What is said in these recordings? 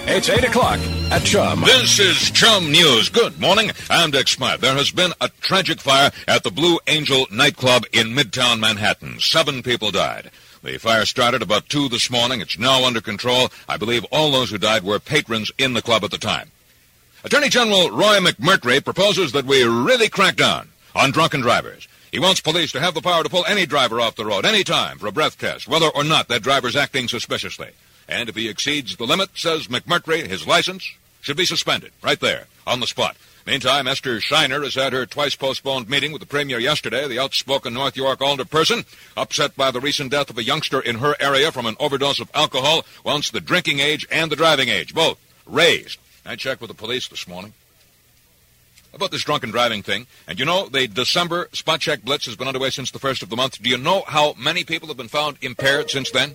It's 8 o'clock at Chum. This is Chum News. Good morning. I'm Dick Smith. There has been a tragic fire at the Blue Angel nightclub in Midtown Manhattan. 7 people died. The fire started about 2 this morning. It's now under control. I believe all those who died were patrons in the club at the time. Attorney General Roy McMurtry proposes that we really crack down on drunken drivers. He wants police to have the power to pull any driver off the road any time for a breath test, whether or not that driver's acting suspiciously. And if he exceeds the limit, says McMurtry, his license should be suspended right there on the spot. Meantime, Esther Shiner has had her twice-postponed meeting with the Premier yesterday. The outspoken North York alderperson, upset by the recent death of a youngster in her area from an overdose of alcohol, wants the drinking age and the driving age, both raised. I checked with the police this morning about this drunken driving thing. And you know, the December spot check blitz has been underway since the 1st of the month. Do you know how many people have been found impaired since then?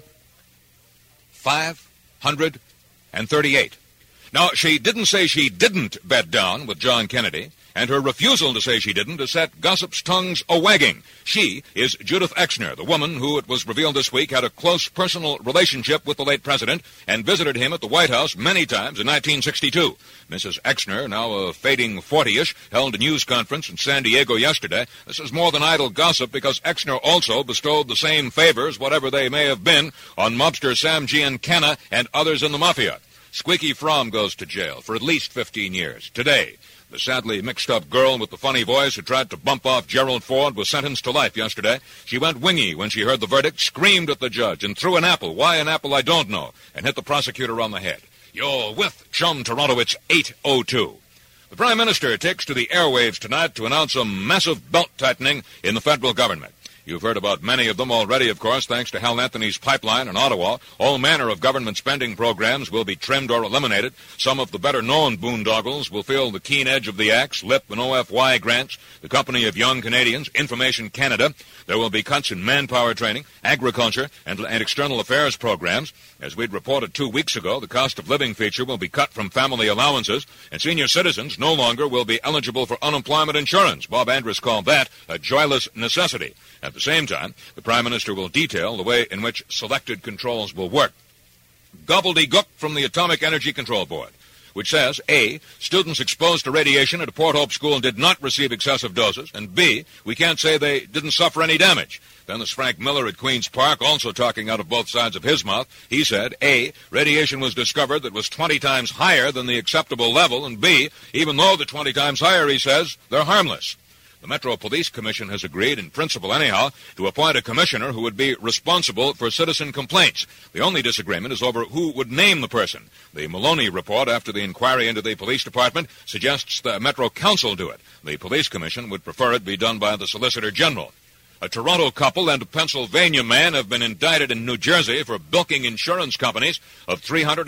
538. Now, she didn't say she didn't bed down with John Kennedy, and her refusal to say she didn't has set gossip's tongues a-wagging. She is Judith Exner, the woman who, it was revealed this week, had a close personal relationship with the late president and visited him at the White House many times in 1962. Mrs. Exner, now a fading 40-ish, held a news conference in San Diego yesterday. This is more than idle gossip because Exner also bestowed the same favors, whatever they may have been, on mobster Sam Giancana and others in the mafia. Squeaky Fromm goes to jail for at least 15 years. Today, the sadly mixed-up girl with the funny voice who tried to bump off Gerald Ford was sentenced to life yesterday. She went wingy when she heard the verdict, screamed at the judge, and threw an apple. Why an apple, I don't know, and hit the prosecutor on the head. You're with Chum Toronto. It's 8:02. The Prime Minister takes to the airwaves tonight to announce a massive belt-tightening in the federal government. You've heard about many of them already, of course, thanks to Hal Anthony's pipeline in Ottawa. All manner of government spending programs will be trimmed or eliminated. Some of the better-known boondoggles will feel the keen edge of the axe, LIP and OFY grants, the Company of Young Canadians, Information Canada. There will be cuts in manpower training, agriculture, and external affairs programs. As we'd reported 2 weeks ago, the cost of living feature will be cut from family allowances, and senior citizens no longer will be eligible for unemployment insurance. Bob Andrus called that a joyless necessity. At the same time, the Prime Minister will detail the way in which selected controls will work. Gobbledygook from the Atomic Energy Control Board, which says, A, students exposed to radiation at a Port Hope school did not receive excessive doses, and B, we can't say they didn't suffer any damage. Then there's Frank Miller at Queen's Park, also talking out of both sides of his mouth. He said, A, radiation was discovered that was 20 times higher than the acceptable level, and B, even though they're 20 times higher, he says, they're harmless. The Metro Police Commission has agreed, in principle anyhow, to appoint a commissioner who would be responsible for citizen complaints. The only disagreement is over who would name the person. The Maloney report, after the inquiry into the police department, suggests the Metro Council do it. The Police Commission would prefer it be done by the Solicitor General. A Toronto couple and a Pennsylvania man have been indicted in New Jersey for bilking insurance companies of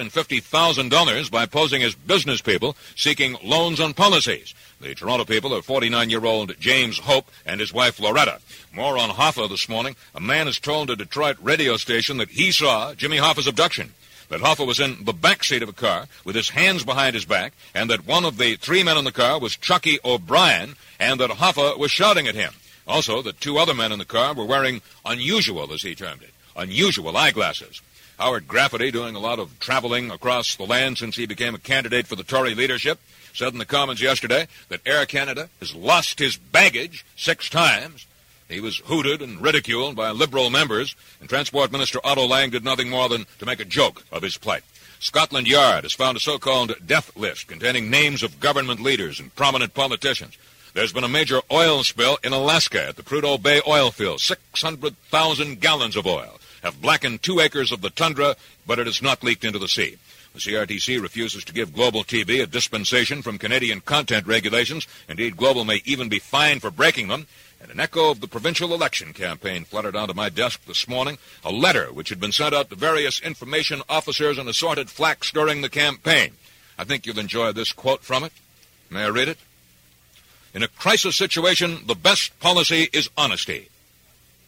$350,000 by posing as business people seeking loans on policies. The Toronto people are 49-year-old James Hope and his wife Loretta. More on Hoffa this morning. A man has told a Detroit radio station that he saw Jimmy Hoffa's abduction, that Hoffa was in the back seat of a car with his hands behind his back, and that one of the 3 men in the car was Chucky O'Brien, and that Hoffa was shouting at him. Also, that 2 other men in the car were wearing unusual, as he termed it, unusual eyeglasses. Howard Graffiti, doing a lot of traveling across the land since he became a candidate for the Tory leadership, said in the Commons yesterday that Air Canada has lost his baggage 6 times. He was hooted and ridiculed by Liberal members, and Transport Minister Otto Lang did nothing more than to make a joke of his plight. Scotland Yard has found a so-called death list containing names of government leaders and prominent politicians. There's been a major oil spill in Alaska at the Prudhoe Bay oil field. 600,000 gallons of oil have blackened 2 acres of the tundra, but it has not leaked into the sea. The CRTC refuses to give Global TV a dispensation from Canadian content regulations. Indeed, Global may even be fined for breaking them. And an echo of the provincial election campaign fluttered onto my desk this morning, a letter which had been sent out to various information officers and assorted flacks during the campaign. I think you'll enjoy this quote from it. May I read it? In a crisis situation, the best policy is honesty.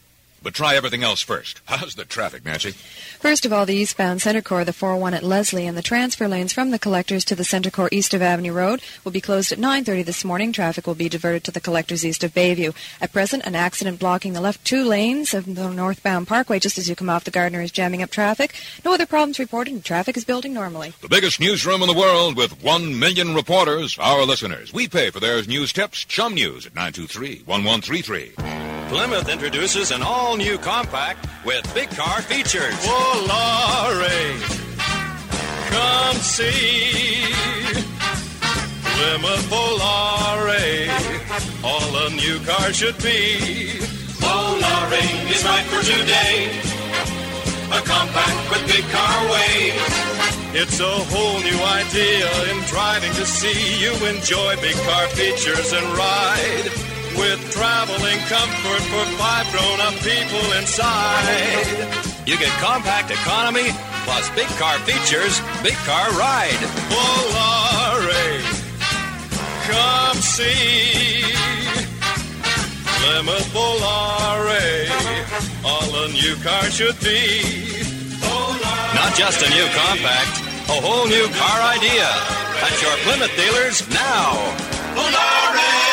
But try everything else first. How's the traffic, Nancy? First of all, the eastbound Center Core, the 401 at Leslie, and the transfer lanes from the collectors to the Center Core east of Avenue Road will be closed at 9:30 this morning. Traffic will be diverted to the collectors east of Bayview. At present, an accident blocking the left two lanes of the northbound Parkway just as you come off the Gardner is jamming up traffic. No other problems reported, and traffic is building normally. The biggest newsroom in the world with 1 million reporters, our listeners. We pay for their news tips. Chum News at 923-1133. Plymouth introduces an all-new compact with big car features. Volare, come see Plymouth Volare, all a new car should be. Volare is right for today, a compact with big car ways. It's a whole new idea in driving to see you enjoy big car features and ride. With traveling comfort for 5 grown-up people inside. You get compact economy plus big car features, big car ride. Volare, come see Plymouth Volare, all a new car should be. Volare. Not just a new compact, a whole new car idea. At your Plymouth dealers now. Volare!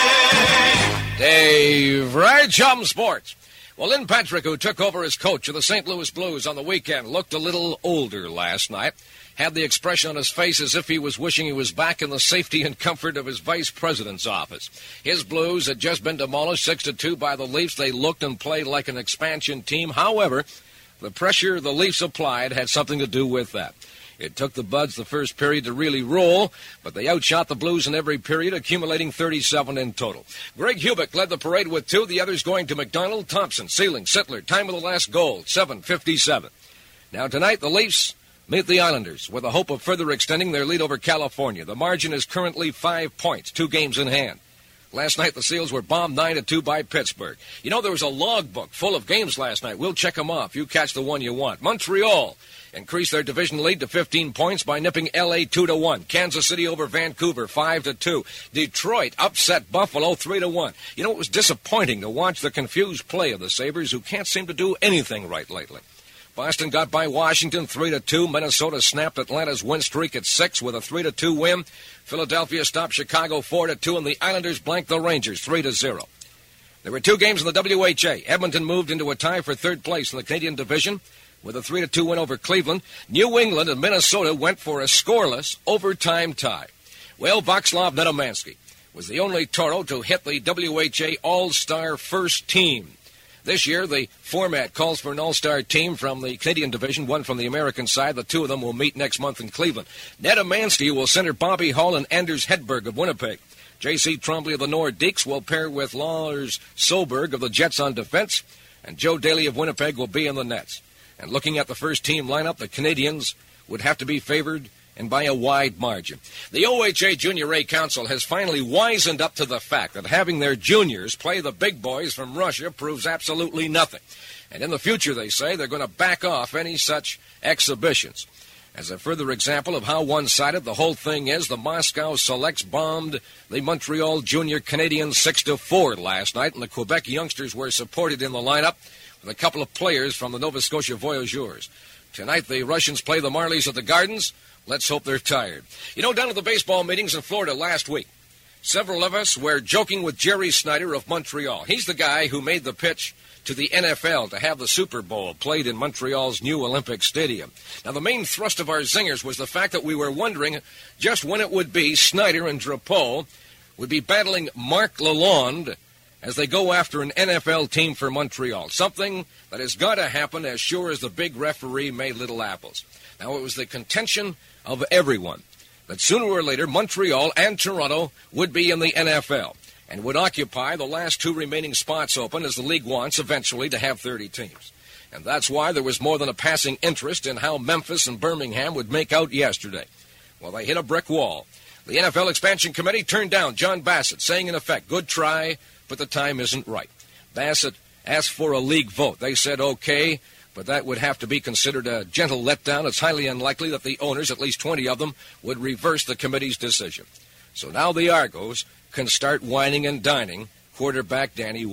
Dave Wright, Chum Sports. Well, Lynn Patrick, who took over as coach of the St. Louis Blues on the weekend, looked a little older last night. Had the expression on his face as if he was wishing he was back in the safety and comfort of his vice president's office. His Blues had just been demolished 6-2 by the Leafs. They looked and played like an expansion team. However, the pressure the Leafs applied had something to do with that. It took the Buds the first period to really roll, but they outshot the Blues in every period, accumulating 37 in total. Greg Hubik led the parade with 2, the others going to McDonald, Thompson, Sealing, Sittler. Time of the last goal, 7:57. Now tonight, the Leafs meet the Islanders with the hope of further extending their lead over California. The margin is currently 5 points, 2 games in hand. Last night, the Seals were bombed 9-2 by Pittsburgh. You know, there was a logbook full of games last night. We'll check them off. You catch the one you want. Montreal increased their division lead to 15 points by nipping L.A. 2-1. Kansas City over Vancouver 5-2. Detroit upset Buffalo 3-1. You know, it was disappointing to watch the confused play of the Sabres, who can't seem to do anything right lately. Boston got by Washington 3-2. Minnesota snapped Atlanta's win streak at 6 with a 3-2 win. Philadelphia stopped Chicago 4-2, and the Islanders blanked the Rangers 3-0. There were 2 games in the WHA. Edmonton moved into a tie for 3rd place in the Canadian division with a 3-2 win over Cleveland. New England and Minnesota went for a scoreless overtime tie. Well, Václav Nedomansky was the only Toro to hit the WHA All-Star first team. This year, the format calls for an all-star team from the Canadian division, one from the American side. The 2 of them will meet next month in Cleveland. Nedomansky will center Bobby Hull and Anders Hedberg of Winnipeg. J.C. Trombley of the Nordiques will pair with Lars Solberg of the Jets on defense, and Joe Daly of Winnipeg will be in the nets. And looking at the first team lineup, the Canadians would have to be favored, and by a wide margin. The OHA Junior A Council has finally wisened up to the fact that having their juniors play the big boys from Russia proves absolutely nothing. And in the future, they say, they're going to back off any such exhibitions. As a further example of how one-sided the whole thing is, the Moscow Selects bombed the Montreal Junior Canadiens 6-4 last night, and the Quebec youngsters were supported in the lineup with a couple of players from the Nova Scotia Voyageurs. Tonight, the Russians play the Marlies at the Gardens. Let's hope they're tired. You know, down at the baseball meetings in Florida last week, several of us were joking with Jerry Snyder of Montreal. He's the guy who made the pitch to the NFL to have the Super Bowl played in Montreal's new Olympic Stadium. Now, the main thrust of our zingers was the fact that we were wondering just when it would be Snyder and Drapeau would be battling Marc Lalonde as they go after an NFL team for Montreal. Something that has got to happen as sure as the big referee made little apples. Now, it was the contention of everyone that sooner or later Montreal and Toronto would be in the NFL and would occupy the last 2 remaining spots open as the league wants eventually to have 30 teams. And that's why there was more than a passing interest in how Memphis and Birmingham would make out yesterday. Well, they hit a brick wall. The NFL Expansion Committee turned down John Bassett, saying in effect, good try, but the time isn't right. Bassett asked for a league vote. They said okay, but that would have to be considered a gentle letdown. It's highly unlikely that the owners, at least 20 of them, would reverse the committee's decision. So now the Argos can start whining and dining quarterback Danny White.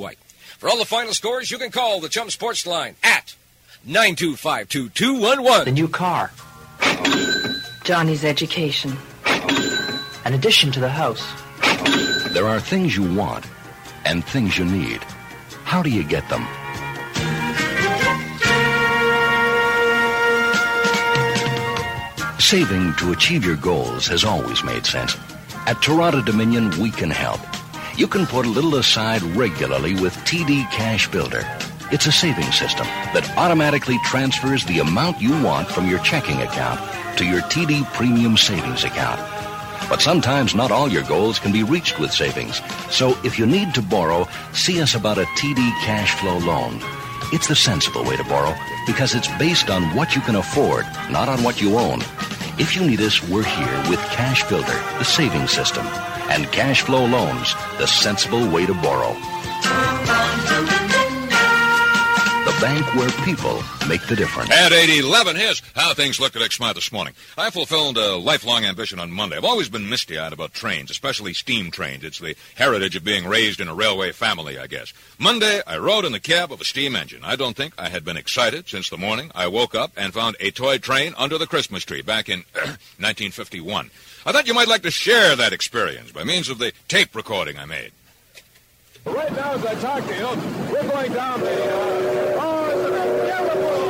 For all the final scores, you can call the Chum Sports line at 925-2211. The new car. Johnny's education. An addition to the house. There are things you want and things you need. How do you get them? Saving to achieve your goals has always made sense. At Toronto Dominion, we can help. You can put a little aside regularly with TD Cash Builder. It's a savings system that automatically transfers the amount you want from your checking account to your TD Premium Savings account. But sometimes not all your goals can be reached with savings. So if you need to borrow, see us about a TD Cash Flow loan. It's the sensible way to borrow because it's based on what you can afford, not on what you own. If you need us, we're here with Cash Builder, the savings system, and Cash Flow Loans, the sensible way to borrow. The bank where people make the difference. At 8:11, here's how things looked at Exmouth this morning. I fulfilled a lifelong ambition on Monday. I've always been misty-eyed about trains, especially steam trains. It's the heritage of being raised in a railway family, I guess. Monday, I rode in the cab of a steam engine. I don't think I had been excited since the morning I woke up and found a toy train under the Christmas tree back in 1951. I thought you might like to share that experience by means of the tape recording I made. Right now, as I talk to you, we're going down the, isn't that beautiful?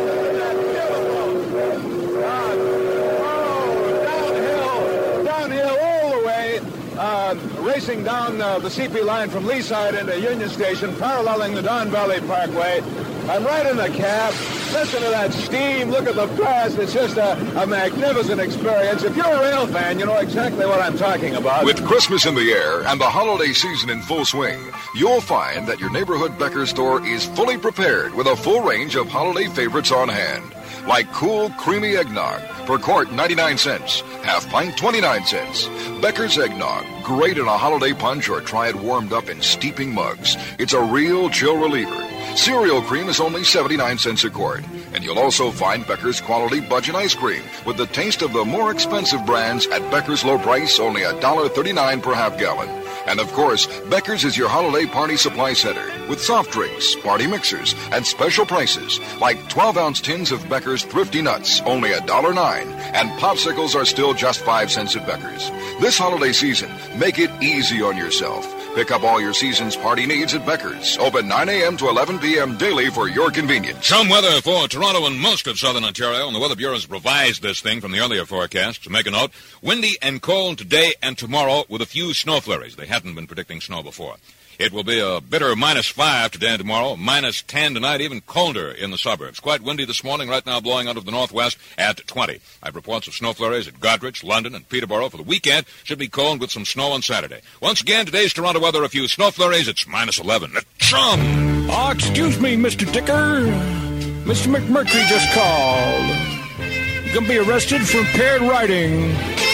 Downhill all the way, racing down the CP line from Leaside into Union Station, paralleling the Don Valley Parkway. I'm right in the cab. Listen to that steam. Look at the past. It's just a magnificent experience. If you're a rail fan, you know exactly what I'm talking about. With Christmas in the air and the holiday season in full swing, you'll find that your neighborhood Becker store is fully prepared with a full range of holiday favorites on hand. Like cool, creamy eggnog, per quart 99 cents, half pint 29 cents. Becker's Eggnog, great in a holiday punch or try it warmed up in steeping mugs. It's a real chill reliever. Cereal cream is only 79 cents a quart. And you'll also find Becker's quality budget ice cream with the taste of the more expensive brands at Becker's low price, only $1.39 per half gallon. And of course, Becker's is your holiday party supply center with soft drinks, party mixers, and special prices like 12-ounce tins of Becker's Thrifty Nuts, only $1.09, and popsicles are still just 5 cents at Becker's. This holiday season, make it easy on yourself. Pick up all your season's party needs at Becker's. Open 9 a.m. to 11 p.m. daily for your convenience. Some weather for Toronto and most of southern Ontario, and the Weather Bureau has revised this thing from the earlier forecast. To make a note, windy and cold today and tomorrow with a few snow flurries. They hadn't been predicting snow before. It will be a bitter -5 today and tomorrow, -10 tonight, even colder in the suburbs. Quite windy this morning, right now blowing out of the northwest at 20. I have reports of snow flurries at Goderich, London, and Peterborough. For the weekend, should be cold with some snow on Saturday. Once again, today's Toronto weather, a few snow flurries. It's -11. Chum! Excuse me, Mr. Dicker. Mr. McMurtry just called. You're going to be arrested for impaired writing.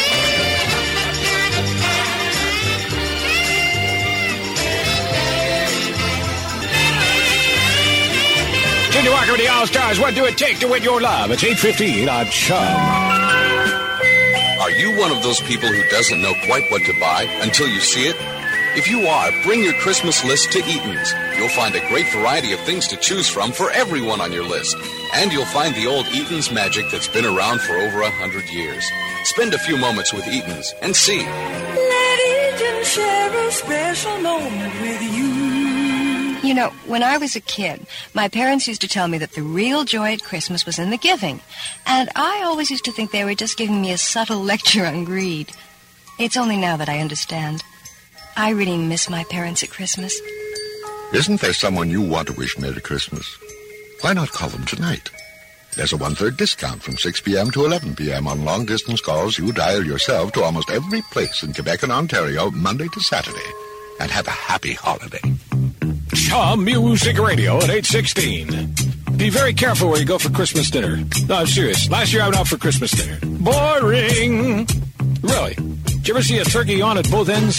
Jimmy Walker with the All-Stars. What do it take to win your love? It's 8:15 on Chum. Are you one of those people who doesn't know quite what to buy until you see it? If you are, bring your Christmas list to Eaton's. You'll find a great variety of things to choose from for everyone on your list. And you'll find the old Eaton's magic that's been around for over 100 years. Spend a few moments with Eaton's and see. Let Eaton share a special moment with you. You know, when I was a kid, my parents used to tell me that the real joy at Christmas was in the giving. And I always used to think they were just giving me a subtle lecture on greed. It's only now that I understand. I really miss my parents at Christmas. Isn't there someone you want to wish Merry Christmas? Why not call them tonight? There's a 1/3 discount from 6 p.m. to 11 p.m. on long-distance calls you dial yourself to almost every place in Quebec and Ontario, Monday to Saturday. And have a happy holiday. Chum Music Radio at 8:16. Be very careful where you go for Christmas dinner. No, I'm serious. Last year I went out for Christmas dinner. Boring. Really? Did you ever see a turkey on at both ends?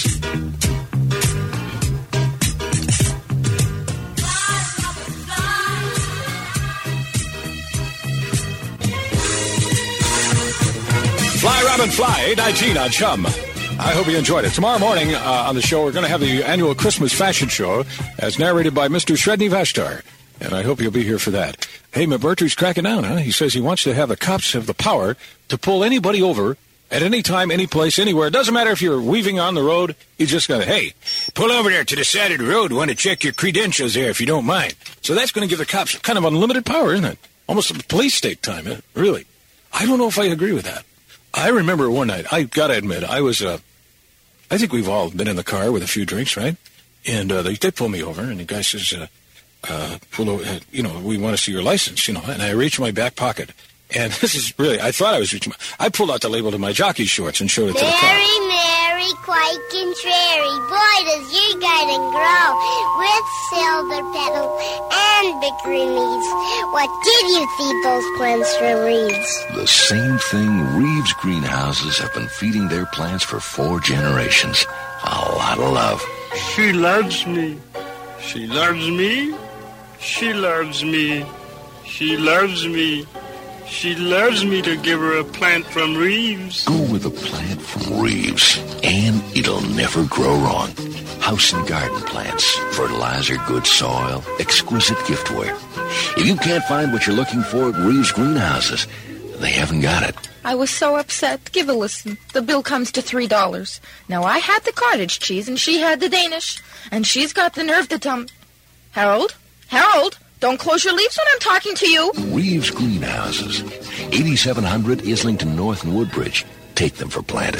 Fly, Robin, fly. 8:19 on Chum. I hope you enjoyed it. Tomorrow morning on the show, we're going to have the annual Christmas fashion show as narrated by Mr. Sredni Vashtar. And I hope you'll be here for that. Hey, McMurtry's cracking down, huh? He says he wants to have the cops have the power to pull anybody over at any time, any place, anywhere. It doesn't matter if you're weaving on the road. He's just going to, hey, pull over there to the side of the road. Want to check your credentials there if you don't mind. So that's going to give the cops kind of unlimited power, isn't it? Almost a police state time, really. I don't know if I agree with that. I remember one night, I got to admit, I think we've all been in the car with a few drinks, right? And they pull me over, and the guy says, pull over, we want to see your license, and I reach my back pocket. And this is really, I thought I was reaching I pulled out the label to my jockey shorts and showed it to the car. Mary, quite contrary, boy, does your garden grow with silver petals and bickery leaves. What did you feed those plants for, Reeves? The same thing Reeves greenhouses have been feeding their plants for 4 generations. A lot of love. She loves me. She loves me. She loves me. She loves me. She loves me to give her a plant from Reeves. Go with a plant from Reeves, and it'll never grow wrong. House and garden plants, fertilizer, good soil, exquisite giftware. If you can't find what you're looking for at Reeves Greenhouses, they haven't got it. I was so upset. Give a listen. The bill comes to $3. Now, I had the cottage cheese, and she had the Danish. And she's got the nerve to tell me... Harold? Don't close your leaves when I'm talking to you. Reeves Greenhouses, 8700 Islington North in Woodbridge. Take them for planted.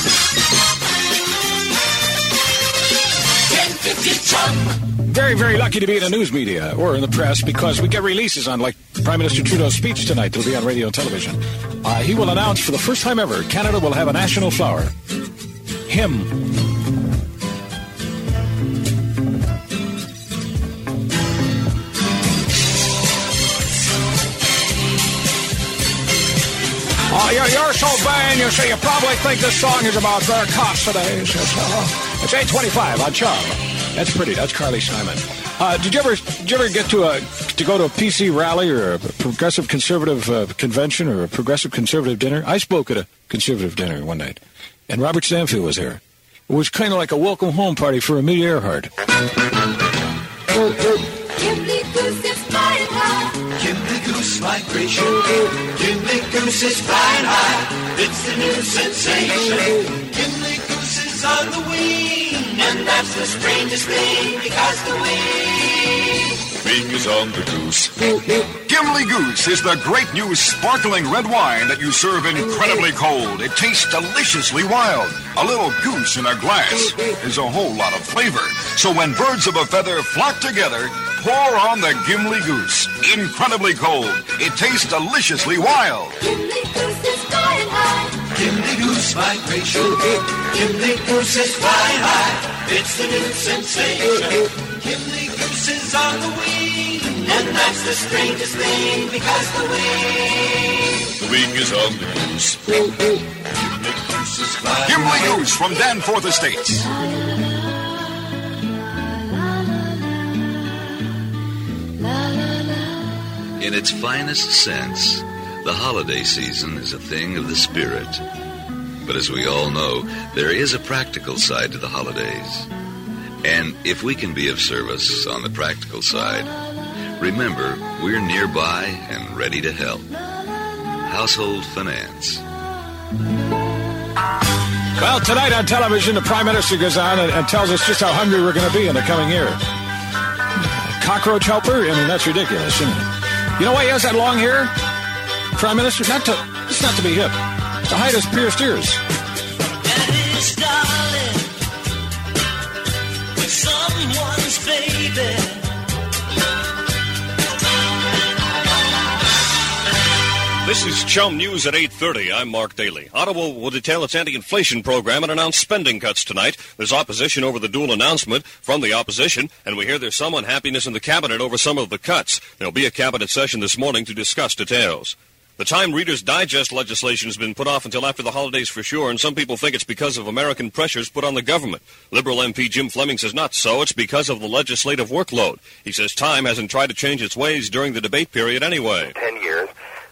1050 Chum. Very, very lucky to be in the news media or in the press because we get releases on, like Prime Minister Trudeau's speech tonight. That'll be on radio and television. He will announce for the first time ever, Canada will have a national flower. Him. You're so vain, you see, you probably think this song is about their cops today. It's 8:25 on Chum. That's pretty. That's Carly Simon. Did you ever get to go to a PC rally or a progressive conservative convention or a progressive conservative dinner? I spoke at a conservative dinner one night, and Robert Stanfield was there. It was kind of like a welcome home party for Amelia Earhart. Gimli Goose is flying high. Gimli Goose migration. Gimli Goose is flying high. It's the new sensation. Gimli Goose is on the wing, and that's the strangest thing because the wing is on the goose. Gimli Goose is the great new sparkling red wine that you serve incredibly cold. It tastes deliciously wild. A little goose in a glass is a whole lot of flavor. So when birds of a feather flock together, pour on the Gimli Goose. Incredibly cold. It tastes deliciously wild. Gimli Goose is flying high. Gimli Goose migration. Gimli Goose is flying high. It's the new sensation. Gimli Goose is on the wing, and that's the strangest thing because the wing is on the goose. Gimli Goose is flying Gimli high. Goose from Danforth Estates. In its finest sense, the holiday season is a thing of the spirit. But as we all know, there is a practical side to the holidays. And if we can be of service on the practical side, remember, we're nearby and ready to help. Household Finance. Well, tonight on television, the Prime Minister goes on and tells us just how hungry we're going to be in the coming year. Cockroach helper? I mean, that's ridiculous, isn't it? You know why he has that long hair? Prime Minister? It's not to be hip. To hide his pierced ears. Someone's baby. This is Chum News at 8:30. I'm Mark Daly. Ottawa will detail its anti-inflation program and announce spending cuts tonight. There's opposition over the dual announcement from the opposition, and we hear there's some unhappiness in the cabinet over some of the cuts. There'll be a cabinet session this morning to discuss details. The Time Reader's Digest legislation has been put off until after the holidays for sure, and some people think it's because of American pressures put on the government. Liberal MP Jim Fleming says not so. It's because of the legislative workload. He says Time hasn't tried to change its ways during the debate period anyway. 10 years,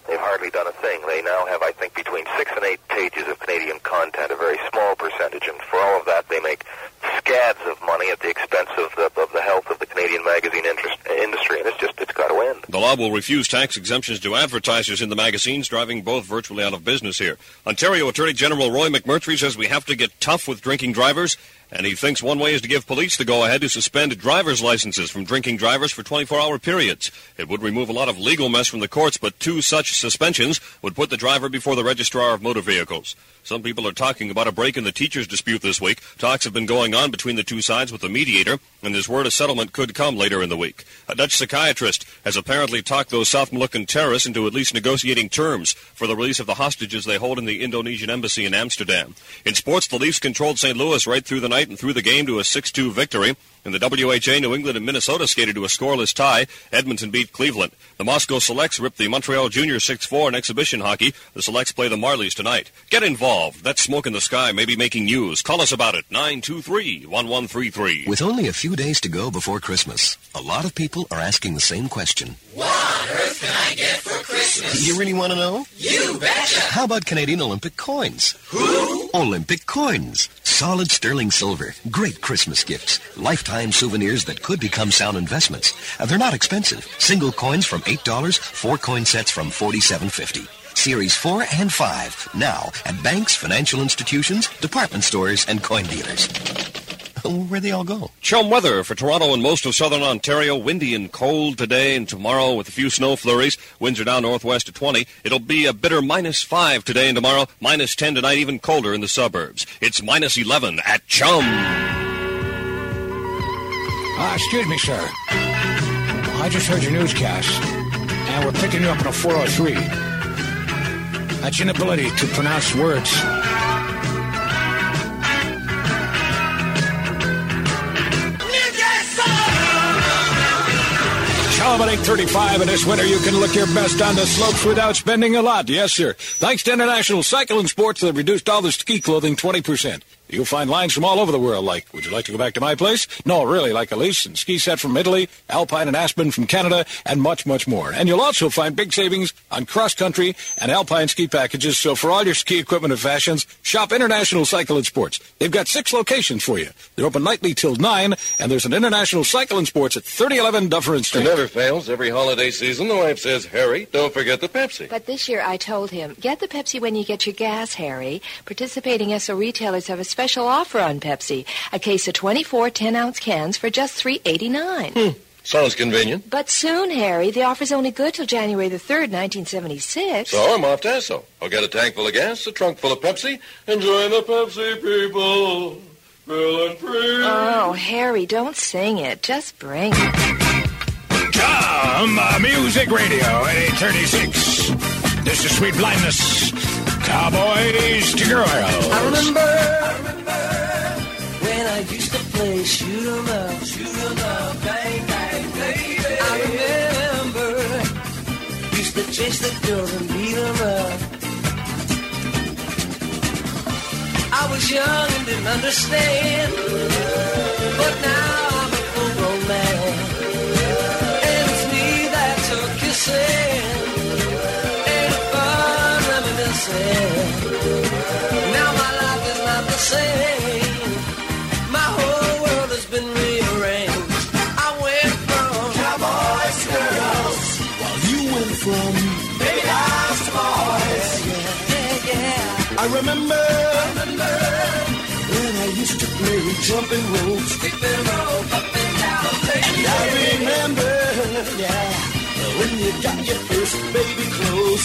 they've hardly done a thing. They now have, I think, between 6 and 8 pages of Canadian content, a very small percentage, and for all of that, they make scads of money at the expense of the health of the Canadian magazine industry, and it's got to end. The law will refuse tax exemptions to advertisers in the magazines, driving both virtually out of business here. Ontario Attorney General Roy McMurtry says we have to get tough with drinking drivers, and he thinks one way is to give police the go-ahead to suspend driver's licenses from drinking drivers for 24-hour periods. It would remove a lot of legal mess from the courts, but 2 such suspensions would put the driver before the Registrar of Motor Vehicles. Some people are talking about a break in the teachers' dispute this week. Talks have been going on between the two sides with the mediator, and there's word a settlement could come later in the week. A Dutch psychiatrist has apparently talked those South Moluccan terrorists into at least negotiating terms for the release of the hostages they hold in the Indonesian embassy in Amsterdam. In sports, the Leafs controlled St. Louis right through the night and threw the game to a 6-2 victory. In the WHA, New England and Minnesota skated to a scoreless tie. Edmonton beat Cleveland. The Moscow Selects ripped the Montreal Juniors 6-4 in exhibition hockey. The Selects play the Marlies tonight. Get involved. That smoke in the sky may be making news. Call us about it. 923-1133. With only a few days to go before Christmas, a lot of people are asking the same question. What on earth can I get for Christmas? You really want to know? You betcha! How about Canadian Olympic coins? Who? Olympic coins. Solid sterling silver. Great Christmas gifts. Lifetime souvenirs that could become sound investments. They're not expensive. Single coins from $8, 4 coin sets from $47.50. Series 4 and 5, now at banks, financial institutions, department stores, and coin dealers. Where'd they all go? Chum weather for Toronto and most of southern Ontario. Windy and cold today and tomorrow with a few snow flurries. Winds are down northwest to 20. It'll be a bitter -5 today and tomorrow. -10 tonight, even colder in the suburbs. It's -11 at Chum. Excuse me, sir. I just heard your newscast, and we're picking you up on a 403. That's inability to pronounce words. Chum at 8:35, and this winter you can look your best on the slopes without spending a lot. Yes, sir. Thanks to International Cycling Sports, they've reduced all the ski clothing 20%. You'll find lines from all over the world, like, would you like to go back to my place? No, really, like Elise and Ski Set from Italy, Alpine and Aspen from Canada, and much, much more. And you'll also find big savings on cross-country and Alpine ski packages. So for all your ski equipment and fashions, shop International Cycle and Sports. They've got 6 locations for you. They're open nightly till 9, and there's an International Cycle and Sports at 3011 Dufferin Street. It never fails. Every holiday season, the wife says, Harry, don't forget the Pepsi. But this year I told him, get the Pepsi when you get your gas, Harry. Participating Esso retailers have a special offer on Pepsi. A case of 24 10-ounce cans for just $3.89. Sounds convenient. But soon, Harry. The offer's only good till January the 3rd, 1976. So I'm off to Esso. I'll get a tank full of gas, a trunk full of Pepsi, and join the Pepsi people. Feeling free. Oh, Harry, don't sing it. Just bring it. Chum Music Radio at 8:36. This is Sweet Blindness. Cowboys to girls. I remember when I used to play shoot 'em up, bang, bang, baby. I remember used to chase the girls and beat 'em up. I was young and didn't understand, but now I'm a full-grown man, and it's me that's a kissing. Now my life is not the same. My whole world has been rearranged. I went from cowboys to girls, while you went from baby dolls to boys. Yeah. I remember when I used to play jumping rope, skipping rope, up and down, and I remember, when you got your first baby clothes.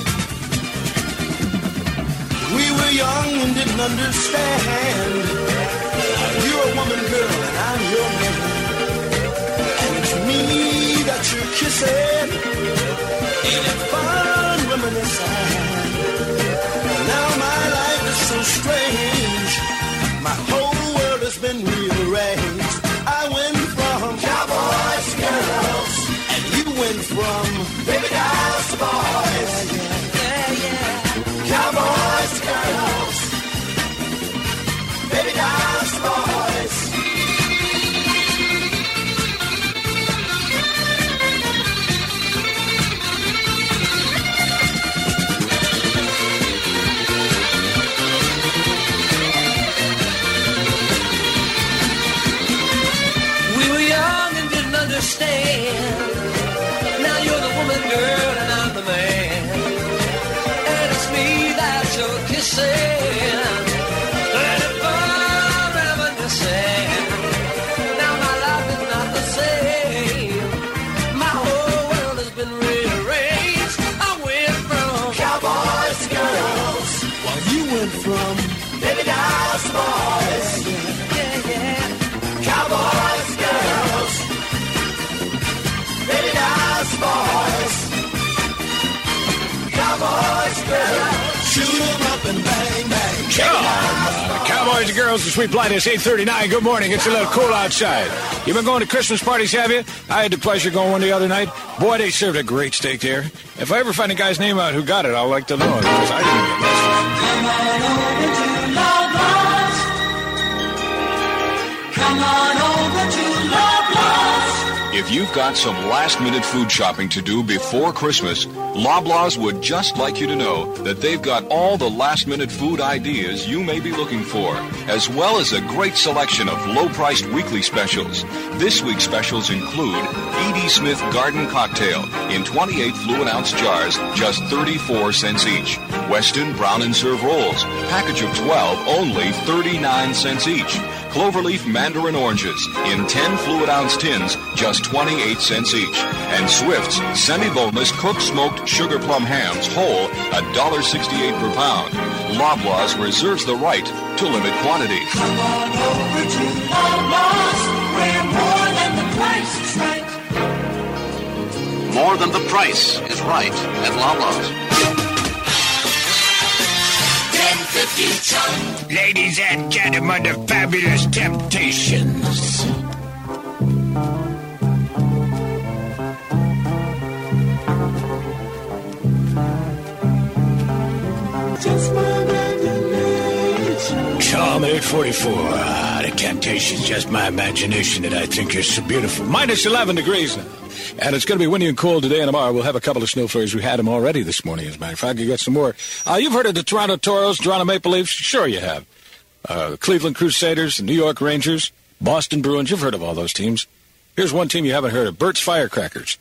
We were young and didn't understand. You're a woman, girl, and I'm your man. And it's me that you're kissing. Ain't it fun reminiscing? Now my life is so strange. My whole world has been rearranged. I went from cowboys to girls, and you went from baby dolls to boys. Cowboys to girls, baby dolls to boys. and bang, bang. Cowboys and girls, the Sweet Blightus, 8:39. Good morning. It's a little cool outside. You been going to Christmas parties, have you? I had the pleasure going one the other night. Boy, they served a great steak there. If I ever find a guy's name out who got it, I'd like to know it, because I didn't get this. Come on over to Loblaws. Come on over to Loblaws. If you've got some last-minute food shopping to do before Christmas, Loblaws would just like you to know that they've got all the last-minute food ideas you may be looking for, as well as a great selection of low-priced weekly specials. This week's specials include E.D. Smith Garden Cocktail in 28 fluid ounce jars, just 34 cents each. Weston Brown and Serve Rolls, package of 12, only 39 cents each. Cloverleaf Mandarin Oranges in 10 fluid ounce tins, just 28 cents each. And Swift's semi-boneless cooked smoked sugar plum hams, whole, $1.68 per pound. Loblaws reserves the right to limit quantity. Come on over to Loblaws, where more than the price is right. More than the price is right at Loblaws. 10:50 Chum. Ladies and gentlemen, the Fabulous Temptations. Charm 844. The Temptations, just my imagination that I think is so beautiful. Minus 11 degrees now. And it's going to be windy and cold today and tomorrow. We'll have a couple of snow flurries. We had them already this morning, as a matter of fact. You got some more. You've heard of the Toronto Toros, Toronto Maple Leafs? Sure you have. Cleveland Crusaders, the New York Rangers, Boston Bruins. You've heard of all those teams. Here's one team you haven't heard of, Bert's Firecrackers.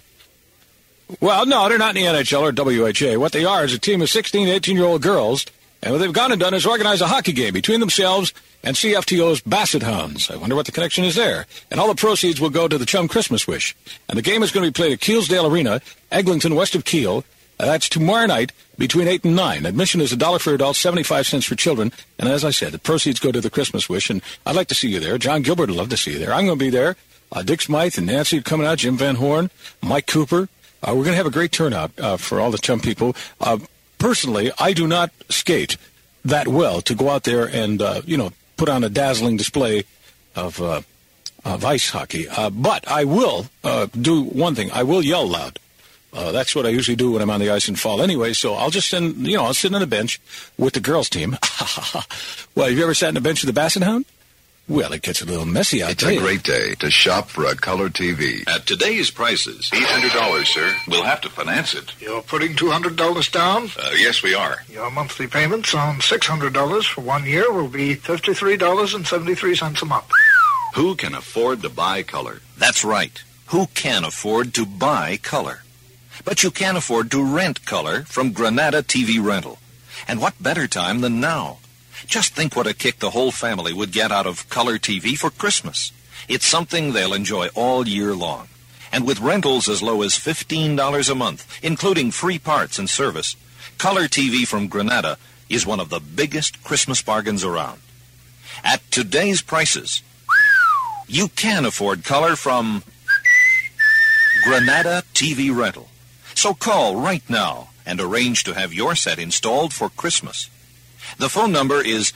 Well, no, they're not in the NHL or WHA. What they are is a team of 16 to 18-year-old girls, and what they've gone and done is organize a hockey game between themselves and CFTO's Basset Hounds. I wonder what the connection is there. And all the proceeds will go to the Chum Christmas Wish. And the game is going to be played at Keelsdale Arena, Eglinton, west of Keele. That's tomorrow night between 8 and 9. Admission is $1 for adults, 75 cents for children. And as I said, the proceeds go to the Christmas Wish. And I'd like to see you there. John Gilbert would love to see you there. I'm going to be there. Dick Smythe and Nancy are coming out, Jim Van Horn, Mike Cooper. We're going to have a great turnout for all the Chum people. Personally, I do not skate that well to go out there and, put on a dazzling display of ice hockey. But I will do one thing. I will yell loud. That's what I usually do when I'm on the ice in fall anyway, so I'll just I'll sit on a bench with the girls' team. Well, have you ever sat on a bench with the Basset Hound? Well, it gets a little messy out there. It's a great day to shop for a color TV. At today's prices, $800, sir. We'll have to finance it. You're putting $200 down? Yes, we are. Your monthly payments on $600 for 1 year will be $53.73 a month. Who can afford to buy color? That's right. Who can afford to buy color? But you can afford to rent color from Granada TV Rental. And what better time than now? Just think what a kick the whole family would get out of color TV for Christmas. It's something they'll enjoy all year long. And with rentals as low as $15 a month, including free parts and service, color TV from Granada is one of the biggest Christmas bargains around. At today's prices, you can afford color from Granada TV Rental. So call right now and arrange to have your set installed for Christmas. The phone number is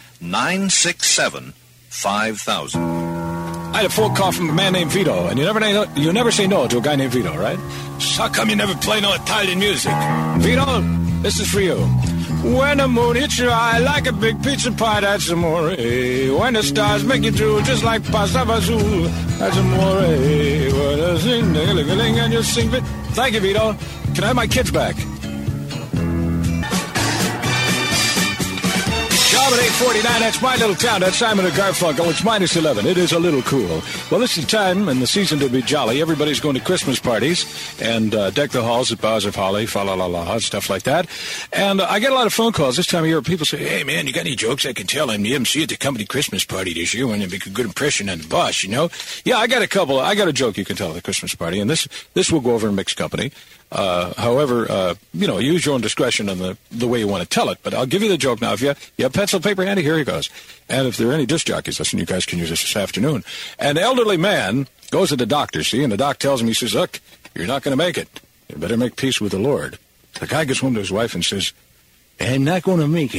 967-5000. I had a phone call from a man named Vito, and you never say no to a guy named Vito, right? So how come you never play no Italian music? Vito, this is for you. When the moon hits your eye like a big pizza pie, that's amore. When the stars make you drool just like pasta fazool, that's amore. When I sing, and you sing it. Thank you, Vito. Can I have my kids back? Job at 8:49, that's my little town. That's Simon and Garfunkel. It's minus 11. It is a little cool. Well, this is the time and the season to be jolly. Everybody's going to Christmas parties and deck the halls with boughs of holly, fa-la-la-la, stuff like that. And I get a lot of phone calls this time of year. People say, hey, man, you got any jokes I can tell? I'm the MC at the company Christmas party this year. Want to make a good impression on the boss, you know? Yeah, I got a couple. I got a joke you can tell at the Christmas party, and this will go over in mixed company. However, use your own discretion on the way you want to tell it. But I'll give you the joke now. If you have pencil, paper handy, here he goes. And if there are any disc jockeys, listen, you guys can use this afternoon. An elderly man goes to the doctor, and the doc tells him, he says, look, you're not going to make it. You better make peace with the Lord. The guy gets home to his wife and says, I'm not going to make it.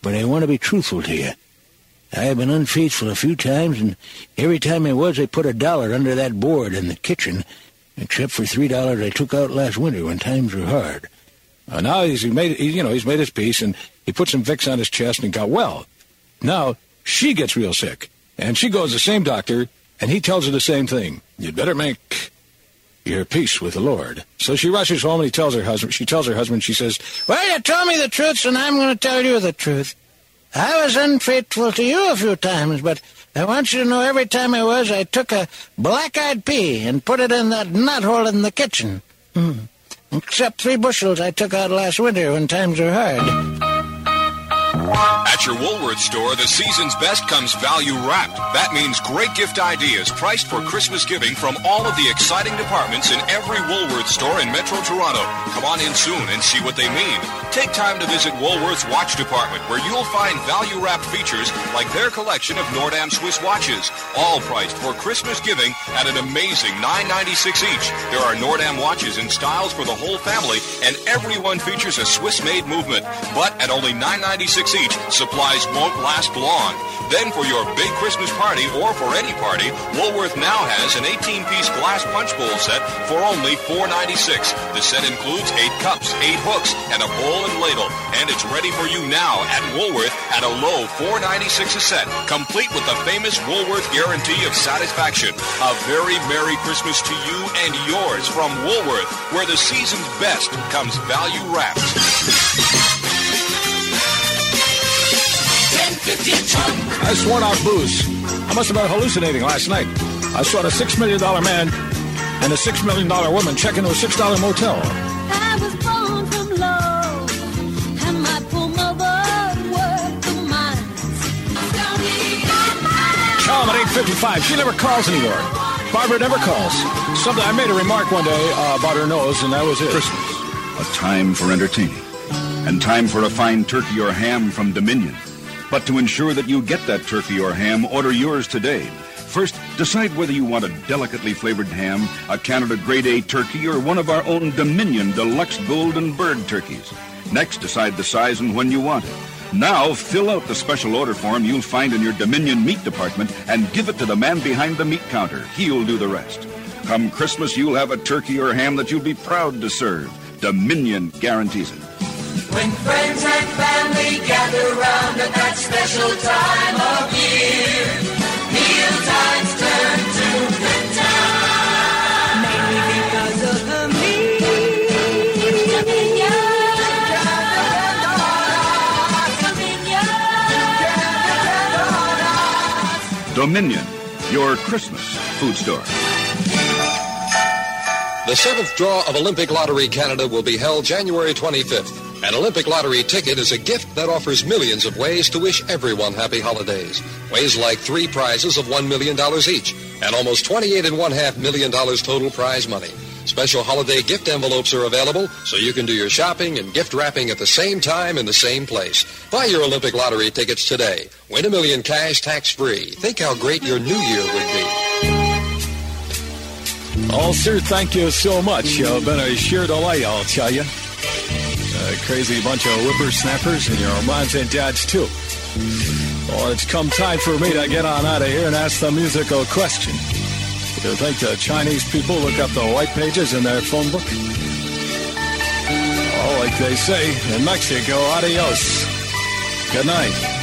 but I want to be truthful to you. I have been unfaithful a few times, and every time I put $1 under that board in the kitchen, except for $3 I took out last winter when times were hard. Now he's made his peace, and he put some Vicks on his chest and got well. Now she gets real sick, and she goes to the same doctor, and he tells her the same thing. You'd better make your peace with the Lord. So she rushes home, and she tells her husband, she says, well, you told me the truth, and I'm going to tell you the truth. I was unfaithful to you a few times, but I want you to know every time I took a black-eyed pea and put it in that nut hole in the kitchen. Except 3 bushels I took out last winter when times were hard. At your Woolworth store, the season's best comes value wrapped. That means great gift ideas priced for Christmas giving from all of the exciting departments in every Woolworth store in Metro Toronto. Come on in soon and see what they mean. Take time to visit Woolworth's watch department, where you'll find value wrapped features like their collection of Nordam Swiss watches, all priced for Christmas giving at an amazing $9.96 each. There are Nordam watches in styles for the whole family, and every one features a Swiss-made movement. But at only $9.96 each, supplies won't last long. Then for your big Christmas party or for any party, Woolworth now has an 18-piece glass punch bowl set for only $4.96. The set includes 8 cups, 8 hooks, and a bowl and ladle. And it's ready for you now at Woolworth at a low $4.96 a set, complete with the famous Woolworth guarantee of satisfaction. A very Merry Christmas to you and yours from Woolworth, where the season's best comes value wrapped. I sworn out booze. I must have been hallucinating last night. I saw the $6 million man and a $6 million woman check into a $6 motel. I was born from love, and my poor mother worked the mines. Charm at 8:55. She never calls anymore. Barbara never calls. Something I made a remark one day about her nose, and that was it. Christmas, a time for entertaining, and time for a fine turkey or ham from Dominion. But to ensure that you get that turkey or ham, order yours today. First, decide whether you want a delicately flavored ham, a Canada Grade A turkey, or one of our own Dominion Deluxe Golden Bird turkeys. Next, decide the size and when you want it. Now, fill out the special order form you'll find in your Dominion meat department and give it to the man behind the meat counter. He'll do the rest. Come Christmas, you'll have a turkey or ham that you'll be proud to serve. Dominion guarantees it. When friends and family gather round at that special time of year, meal times turn to good times. Mainly because of the Dominion, your Christmas food store. The 7th draw of Olympic Lottery Canada will be held January 25th. An Olympic Lottery ticket is a gift that offers millions of ways to wish everyone happy holidays. Ways like 3 prizes of $1 million each, and almost $28.5 million total prize money. Special holiday gift envelopes are available, so you can do your shopping and gift wrapping at the same time in the same place. Buy your Olympic Lottery tickets today. Win $1 million cash tax-free. Think how great your new year would be. Oh, sir, thank you so much. You've been a sheer delight, I'll tell you. A crazy bunch of whippersnappers and your moms and dads, too. Well, it's come time for me to get on out of here and ask the musical question. Do you think the Chinese people look up the white pages in their phone book? Oh, like they say in Mexico, adios. Good night.